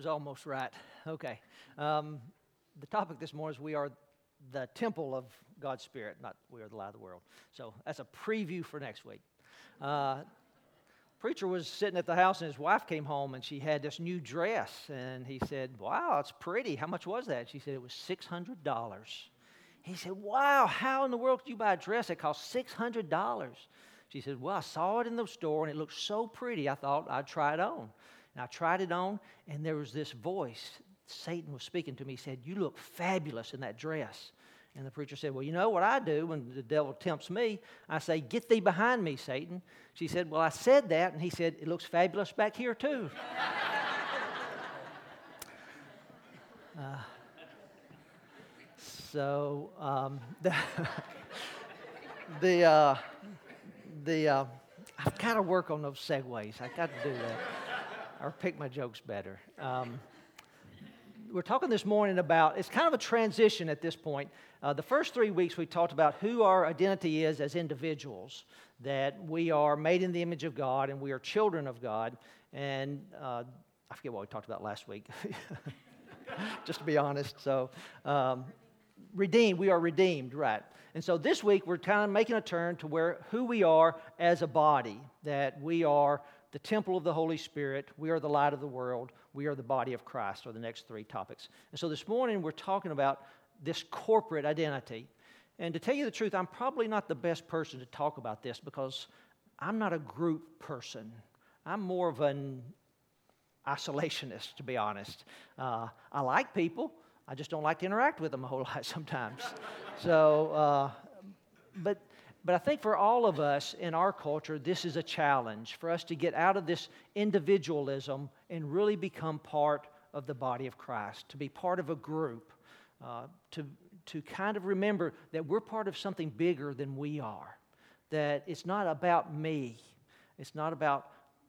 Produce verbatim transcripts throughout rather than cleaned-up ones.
was almost right. Okay. Um, the topic this morning is we are the temple of God's Spirit, not we are the light of the world. So that's a preview for next week. Uh, preacher was sitting at the house and his wife came home and she had this new dress. And he said, wow, it's pretty. How much was that? She said it was six hundred dollars. He said, wow, how in the world could you buy a dress that cost six hundred dollars? She said, well, I saw it in the store and it looked so pretty, I thought I'd try it on. And I tried it on, and there was this voice. Satan was speaking to me. He said, you look fabulous in that dress. And the preacher said, well, you know what I do when the devil tempts me? I say, get thee behind me, Satan. She said, well, I said that, and he said, it looks fabulous back here, too. uh, so, um, the, the, uh, the uh, I've got to work on those segues. I've got to do that. Or pick my jokes better. Um, we're talking this morning about, it's kind of a transition at this point. Uh, the first three weeks we talked about who our identity is as individuals, that we are made in the image of God and we are children of God. And uh, I forget what we talked about last week, just to be honest. So, um, redeemed, we are redeemed, right. And so this week we're kind of making a turn to where who we are as a body, that we are the temple of the Holy Spirit, we are the light of the world, we are the body of Christ, are the next three topics. And so this morning we're talking about this corporate identity. And to tell you the truth, I'm probably not the best person to talk about this because I'm not a group person. I'm more of an isolationist, to be honest. Uh, I like people, I just don't like to interact with them a whole lot sometimes. so, uh, but... But I think for all of us in our culture, this is a challenge for us to get out of this individualism and really become part of the body of Christ, to be part of a group, uh, to, to kind of remember that we're part of something bigger than we are, that it's not about me, it's not about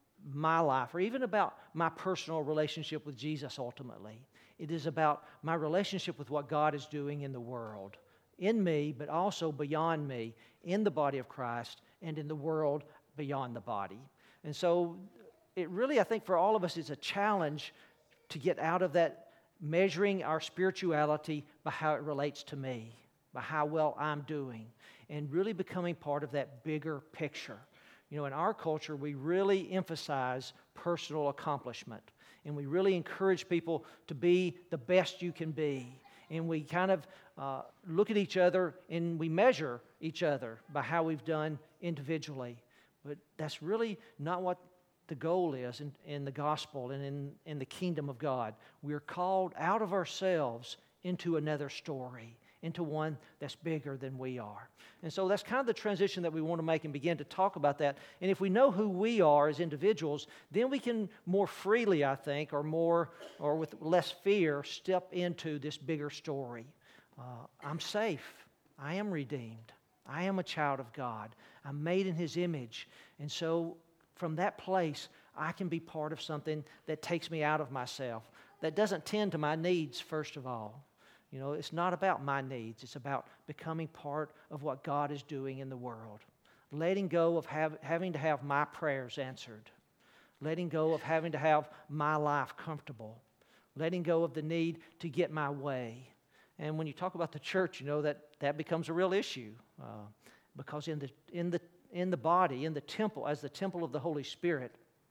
my life, or even about my personal relationship with Jesus ultimately. It is about my relationship with what God is doing in the world, in me, but also beyond me, in the body of Christ and in the world beyond the body. And so it really, I think for all of us, is a challenge to get out of that measuring our spirituality by how it relates to me, by how well I'm doing, and really becoming part of that bigger picture. You know, in our culture, we really emphasize personal accomplishment, and we really encourage people to be the best you can be. And we kind of uh, look at each other and we measure each other by how we've done individually. But that's really not what the goal is in, in the gospel and in, in the kingdom of God. We're called out of ourselves into another story, into one that's bigger than we are. And so that's kind of the transition that we want to make and begin to talk about that. And if we know who we are as individuals, then we can more freely, I think, or more, or with less fear, step into this bigger story. Uh, I'm safe. I am redeemed. I am a child of God. I'm made in His image. And so from that place, I can be part of something that takes me out of myself, that doesn't tend to my needs, first of all. You know, it's not about my needs. It's about becoming part of what God is doing in the world. Letting go of have, having to have my prayers answered. Letting go of having to have my life comfortable. Letting go of the need to get my way. And when you talk about the church, you know, that, that becomes a real issue. Uh, because in the, in, the, in the body, in the temple, as the temple of the Holy Spirit,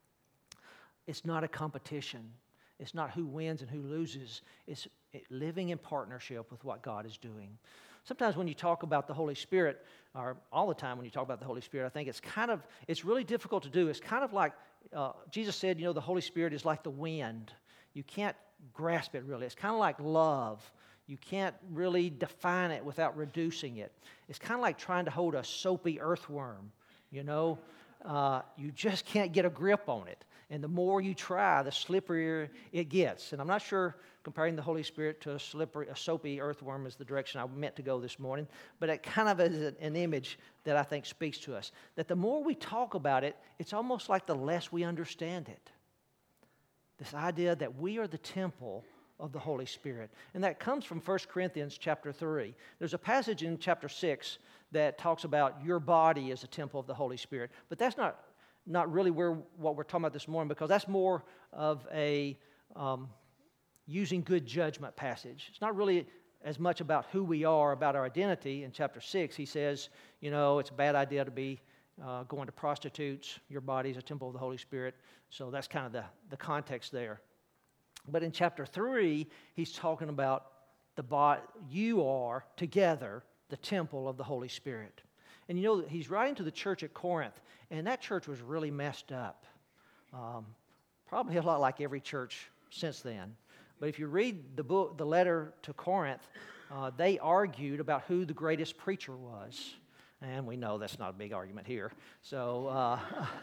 it's not a competition. It's not who wins and who loses. It's living in partnership with what God is doing. Sometimes when you talk about the Holy Spirit, or all the time when you talk about the Holy Spirit, I think it's kind of, it's really difficult to do. It's kind of like, uh, Jesus said, you know, the Holy Spirit is like the wind. You can't grasp it really. It's kind of like love. You can't really define it without reducing it. It's kind of like trying to hold a soapy earthworm, you know. Uh, you just can't get a grip on it. And the more you try, the slipperier it gets. And I'm not sure comparing the Holy Spirit to a slippery, a soapy earthworm is the direction I meant to go this morning, but it kind of is an image that I think speaks to us. That the more we talk about it, it's almost like the less we understand it. This idea that we are the temple of the Holy Spirit. And that comes from First Corinthians chapter three. There's a passage in chapter six that talks about your body as a temple of the Holy Spirit. But that's not not really where what we're talking about this morning, because that's more of a um, using good judgment passage. It's not really as much about who we are, about our identity. In chapter six, he says, you know, it's a bad idea to be uh, going to prostitutes. Your body is a temple of the Holy Spirit. So that's kind of the, the context there. But in chapter three, he's talking about the body, you are together the temple of the Holy Spirit. And you know, he's writing to the church at Corinth, and that church was really messed up. Um, probably a lot like every church since then. But if you read the book, the letter to Corinth, uh, they argued about who the greatest preacher was. And we know that's not a big argument here. So, uh,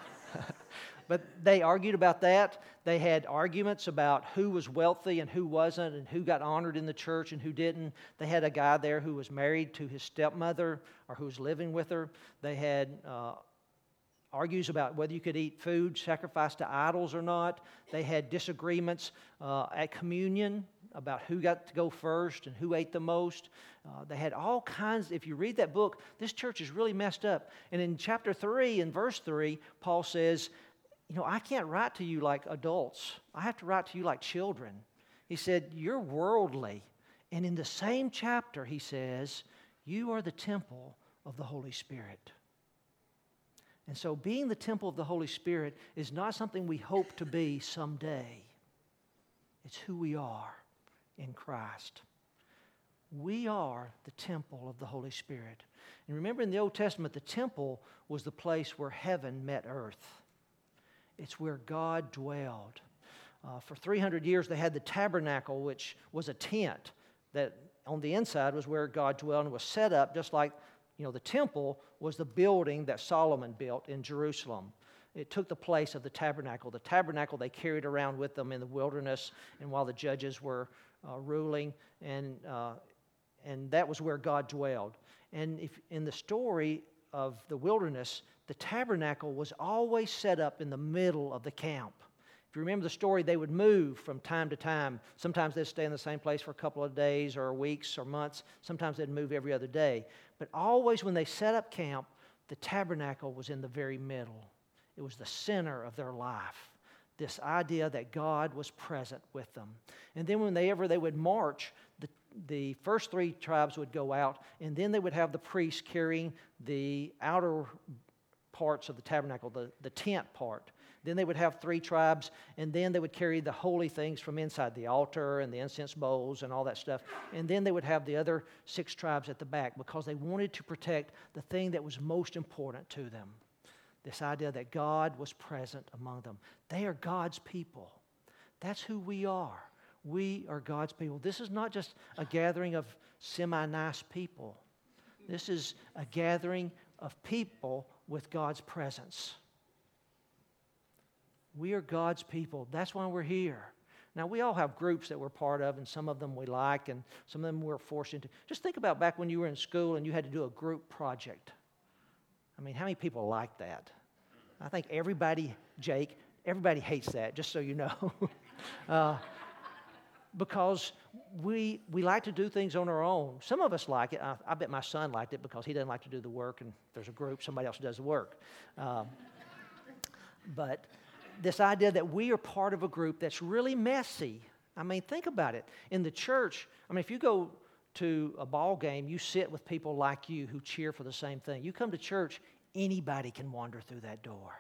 but they argued about that. They had arguments about who was wealthy and who wasn't, and who got honored in the church and who didn't. They had a guy there who was married to his stepmother or who was living with her. They had uh, argues about whether you could eat food sacrificed to idols or not. They had disagreements uh, at communion about who got to go first and who ate the most. Uh, they had all kinds. If you read that book, this church is really messed up. And in chapter three, in verse three, Paul says, you know, I can't write to you like adults. I have to write to you like children. He said, you're worldly. And in the same chapter, he says, you are the temple of the Holy Spirit. And so being the temple of the Holy Spirit is not something we hope to be someday. It's who we are in Christ. We are the temple of the Holy Spirit. And remember, in the Old Testament, the temple was the place where heaven met earth. It's where God dwelled. Uh, for three hundred years, they had the tabernacle, which was a tent that on the inside was where God dwelled and was set up just like, you know, the temple was the building that Solomon built in Jerusalem. It took the place of the tabernacle. The tabernacle they carried around with them in the wilderness and while the judges were uh, ruling, and uh, and that was where God dwelled. And if in the story of the wilderness, the tabernacle was always set up in the middle of the camp. If you remember the story, they would move from time to time. Sometimes they'd stay in the same place for a couple of days or weeks or months. Sometimes they'd move every other day. But always when they set up camp, the tabernacle was in the very middle. It was the center of their life. This idea that God was present with them. And then whenever they would march, the, the first three tribes would go out, and then they would have the priests carrying the outer parts of the tabernacle, the, the tent part. Then they would have three tribes, and then they would carry the holy things from inside, the altar and the incense bowls and all that stuff. And then they would have the other six tribes at the back because they wanted to protect the thing that was most important to them. This idea that God was present among them. They are God's people. That's who we are. We are God's people. This is not just a gathering of semi-nice people. This is a gathering of people with God's presence. We are God's people. That's why we're here. Now, we all have groups that we're part of, and some of them we like, and some of them we're forced into. Just think about back when you were in school and you had to do a group project. I mean, how many people like that? I think everybody, Jake, everybody hates that, just so you know. uh, because we we like to do things on our own. Some of us like it. I, I bet my son liked it because he doesn't like to do the work, and there's a group, somebody else does the work. Um, but this idea that we are part of a group that's really messy. I mean, think about it. In the church, I mean, if you go to a ball game, you sit with people like you who cheer for the same thing. You come to church, anybody can wander through that door.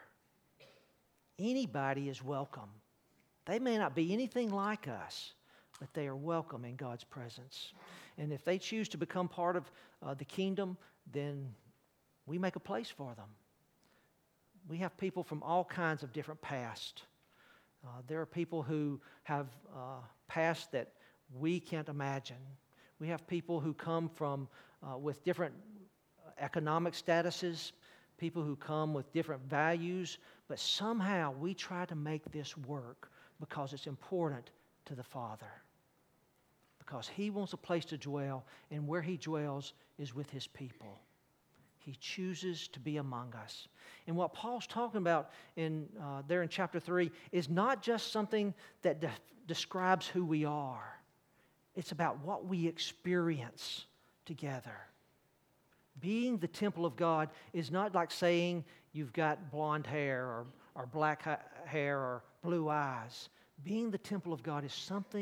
Anybody is welcome. They may not be anything like us, but they are welcome in God's presence. And if they choose to become part of uh, the kingdom, then we make a place for them. We have people from all kinds of different pasts. Uh, there are people who have uh, past that we can't imagine. We have people who come from uh, with different economic statuses, people who come with different values, but somehow we try to make this work because it's important to the Father. Because He wants a place to dwell, and where He dwells is with His people. He chooses to be among us. And what Paul's talking about in uh, there in chapter three is not just something that de- describes who we are. It's about what we experience together. Being the temple of God is not like saying you've got blonde hair or, or black ha- hair or blue eyes. Being the temple of God is something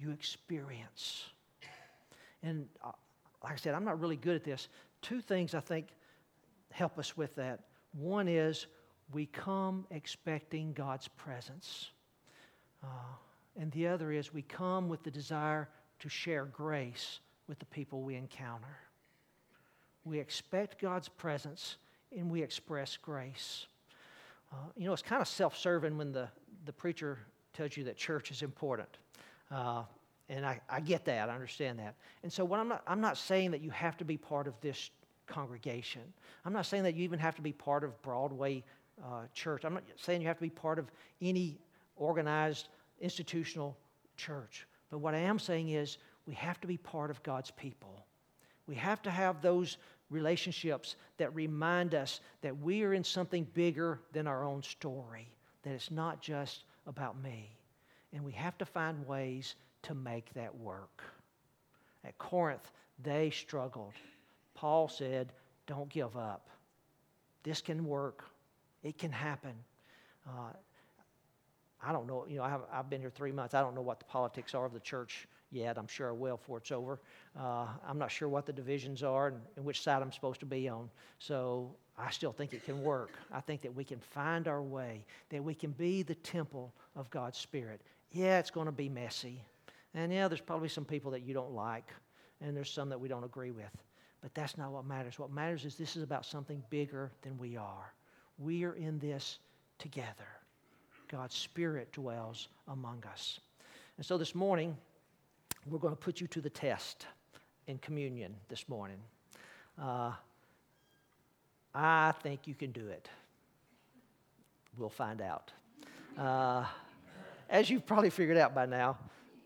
you experience. And uh, like I said, I'm not really good at this. Two things I think help us with that. One is we come expecting God's presence. Uh, and the other is we come with the desire to share grace with the people we encounter. We expect God's presence and we express grace. Uh, you know, it's kind of self-serving when the, the preacher tells you that church is important. Uh, and I, I get that, I understand that. And so what I'm not, I'm not saying that you have to be part of this congregation. I'm not saying that you even have to be part of Broadway uh, Church. I'm not saying you have to be part of any organized institutional church. But what I am saying is we have to be part of God's people. We have to have those relationships that remind us that we are in something bigger than our own story, that it's not just about me. And we have to find ways to make that work. At Corinth, they struggled. Paul said, don't give up. This can work. It can happen. Uh, I don't know, you know, I've, I've been here three months. I don't know what the politics are of the church yet. I'm sure I will before it's over. Uh, I'm not sure what the divisions are and, and which side I'm supposed to be on. So I still think it can work. I think that we can find our way, that we can be the temple of God's Spirit. Yeah, it's going to be messy. And yeah, there's probably some people that you don't like, and there's some that we don't agree with. But that's not what matters. What matters is this is about something bigger than we are. We are in this together. God's Spirit dwells among us. And so this morning, we're going to put you to the test in communion this morning. Uh, I think you can do it. We'll find out. Uh, as you've probably figured out by now,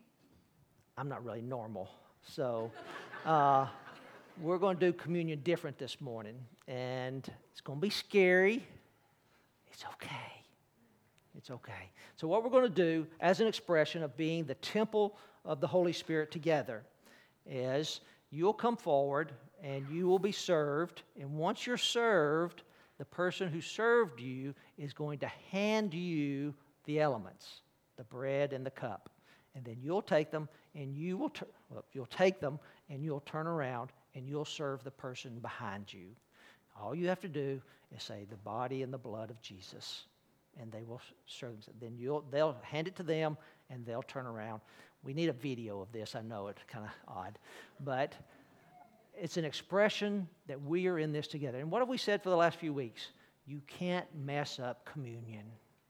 I'm not really normal. So uh, we're going to do communion different this morning. And it's going to be scary. It's okay. It's okay. So what we're going to do as an expression of being the temple of the Holy Spirit together is you'll come forward and you will be served. And once you're served, the person who served you is going to hand you the elements, the bread and the cup. And then you'll take them and you will tur- well, you'll take them and you'll turn around and you'll serve the person behind you. All you have to do is say the body and the blood of Jesus. And they will serve them. Then you'll, they'll hand it to them, and they'll turn around. We need a video of this. I know it's kind of odd. But it's an expression that we are in this together. And what have we said for the last few weeks? You can't mess up communion.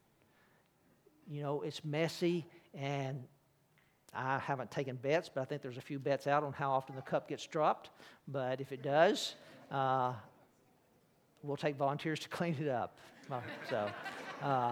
You know, it's messy, and I haven't taken bets, but I think there's a few bets out on how often the cup gets dropped. But if it does, uh, we'll take volunteers to clean it up. So... Uh,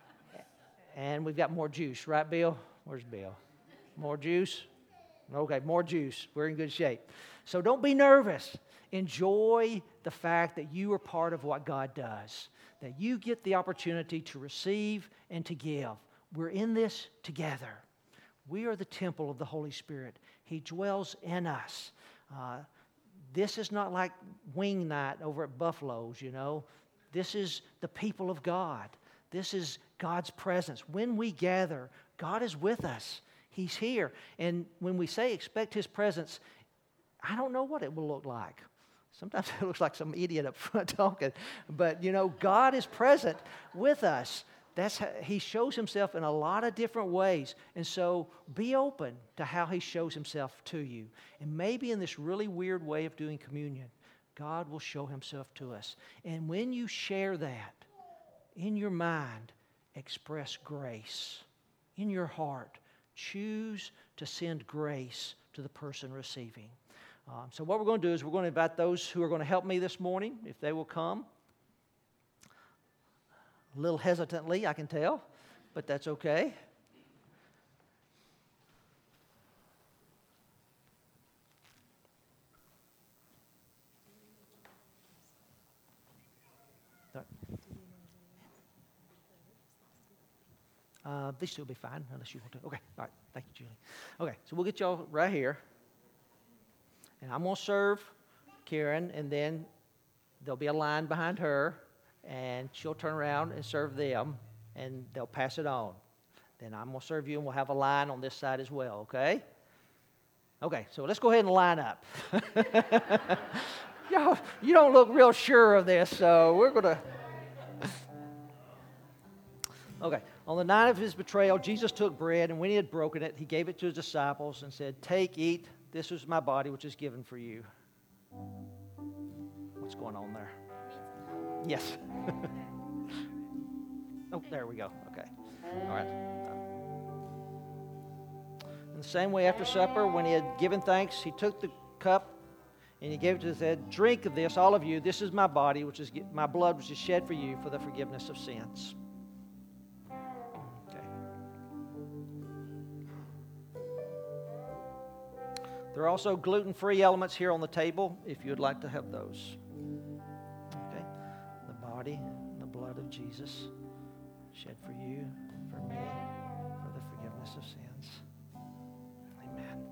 and we've got more juice, right, Bill? Where's Bill? More juice? Okay, more juice. We're in good shape. So don't be nervous. Enjoy the fact that you are part of what God does, that you get the opportunity to receive and to give. We're in this together. We are the temple of the Holy Spirit. He dwells in us. Uh, this is not like wing night over at Buffalo's, you know. This is the people of God. This is God's presence. When we gather, God is with us. He's here. And when we say expect His presence, I don't know what it will look like. Sometimes it looks like some idiot up front talking. But, you know, God is present with us. That's how He shows Himself in a lot of different ways. And so be open to how He shows Himself to you. And maybe in this really weird way of doing communion, God will show Himself to us. And when you share that, in your mind, express grace. In your heart, choose to send grace to the person receiving. Um, so what we're going to do is we're going to invite those who are going to help me this morning, if they will come. A little hesitantly, I can tell, but that's okay. Uh, these two will be fine, unless you want to. Okay, all right. Thank you, Julie. Okay, so we'll get y'all right here. And I'm going to serve Karen, and then there'll be a line behind her, and she'll turn around and serve them, and they'll pass it on. Then I'm going to serve you, and we'll have a line on this side as well, okay? Okay, so let's go ahead and line up. Y'all, you don't look real sure of this, so we're going to... Okay, on the night of his betrayal, Jesus took bread, and when he had broken it, he gave it to his disciples and said, "Take, eat, this is my body, which is given for you." What's going on there? Yes. Oh, there we go. Okay. All right. In the same way, after supper, when he had given thanks, he took the cup and he gave it to us, said, "Drink of this, all of you. This is my body, which is my blood, which is shed for you for the forgiveness of sins." Okay. There are also gluten-free elements here on the table, if you would like to have those. Okay. The body and the blood of Jesus, shed for you, for me, for the forgiveness of sins. Amen.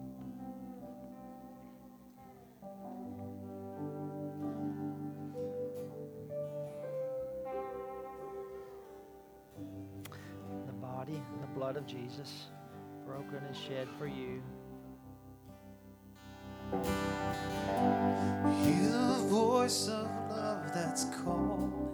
The body and the blood of Jesus, broken and shed for you. Hear the voice of love that's called.